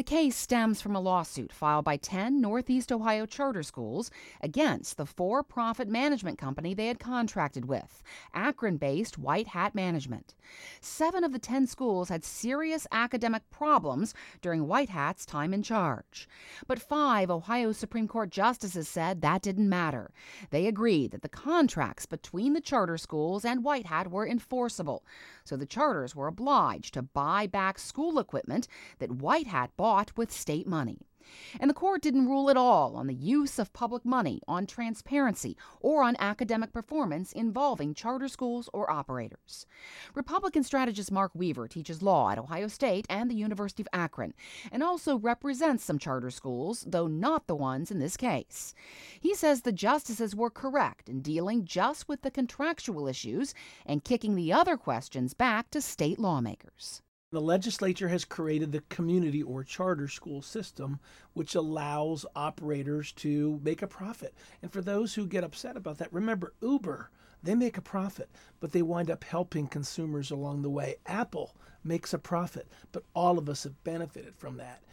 The case stems from a lawsuit filed by 10 Northeast Ohio charter schools against the for-profit management company they had contracted with, Akron-based White Hat Management. 7 of the 10 schools had serious academic problems during White Hat's time in charge. But 5 Ohio Supreme Court justices said that didn't matter. They agreed that the contracts between the charter schools and White Hat were enforceable, so the charters were obliged to buy back school equipment that White Hat bought with state money. And the court didn't rule at all on the use of public money, on transparency, or on academic performance involving charter schools or operators. Republican strategist Mark Weaver teaches law at Ohio State and the University of Akron, and also represents some charter schools, though not the ones in this case. He says the justices were correct in dealing just with the contractual issues and kicking the other questions back to state lawmakers. The legislature has created the community or charter school system, which allows operators to make a profit. And for those who get upset about that, remember Uber, they make a profit, but they wind up helping consumers along the way. Apple makes a profit, but all of us have benefited from that.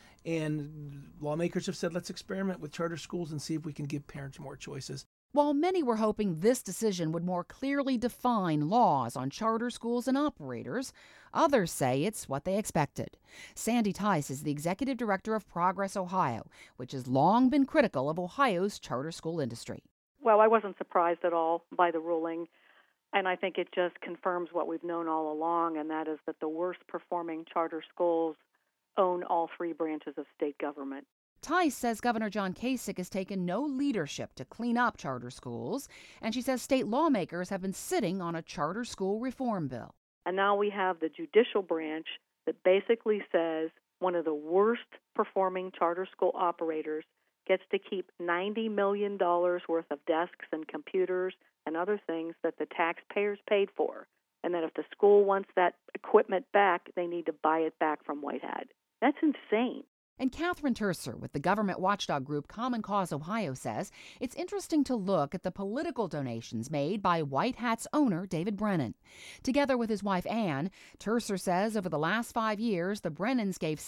And lawmakers have said, let's experiment with charter schools and see if we can give parents more choices. While many were hoping this decision would more clearly define laws on charter schools and operators, others say it's what they expected. Sandy Tice is the executive director of Progress Ohio, which has long been critical of Ohio's charter school industry. Well, I wasn't surprised at all by the ruling, and I think it just confirms what we've known all along, and that is that the worst performing charter schools own all 3 branches of state government. Tice says Governor John Kasich has taken no leadership to clean up charter schools, and she says state lawmakers have been sitting on a charter school reform bill. And now we have the judicial branch that basically says one of the worst performing charter school operators gets to keep $90 million worth of desks and computers and other things that the taxpayers paid for, and that if the school wants that equipment back, they need to buy it back from White Hat. That's insane. And Catherine Terser with the government watchdog group Common Cause Ohio says it's interesting to look at the political donations made by White Hat's owner, David Brennan. Together with his wife, Ann, Terser says over the last 5 years, the Brennans gave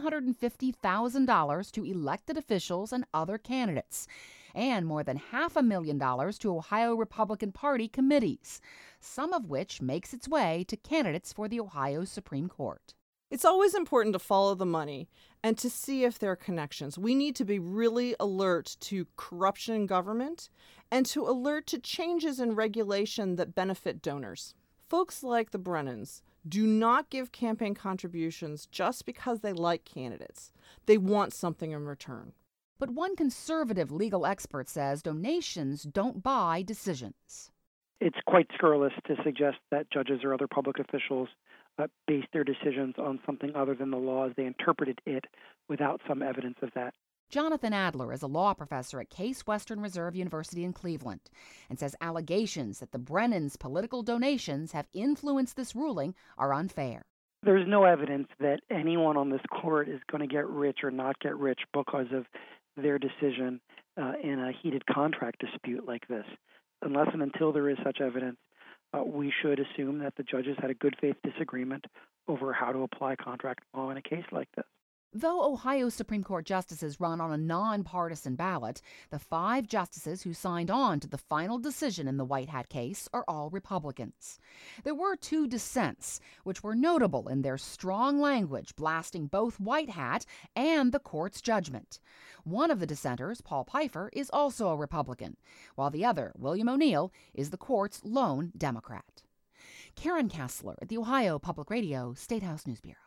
$750,000 to elected officials and other candidates, and more than $500,000 to Ohio Republican Party committees, some of which makes its way to candidates for the Ohio Supreme Court. It's always important to follow the money and to see if there are connections. We need to be really alert to corruption in government and to alert to changes in regulation that benefit donors. Folks like the Brennans do not give campaign contributions just because they like candidates. They want something in return. But one conservative legal expert says donations don't buy decisions. It's quite scurrilous to suggest that judges or other public officials base their decisions on something other than the law as they interpreted it without some evidence of that. Jonathan Adler is a law professor at Case Western Reserve University in Cleveland and says allegations that the Brennans' political donations have influenced this ruling are unfair. There's no evidence that anyone on this court is going to get rich or not get rich because of their decision in a heated contract dispute like this. Unless and until there is such evidence, we should assume that the judges had a good faith disagreement over how to apply contract law in a case like this. Though Ohio Supreme Court justices run on a nonpartisan ballot, the 5 justices who signed on to the final decision in the White Hat case are all Republicans. There were 2 dissents, which were notable in their strong language, blasting both White Hat and the court's judgment. One of the dissenters, Paul Pfeiffer, is also a Republican, while the other, William O'Neill, is the court's lone Democrat. Karen Kessler at the Ohio Public Radio State House News Bureau.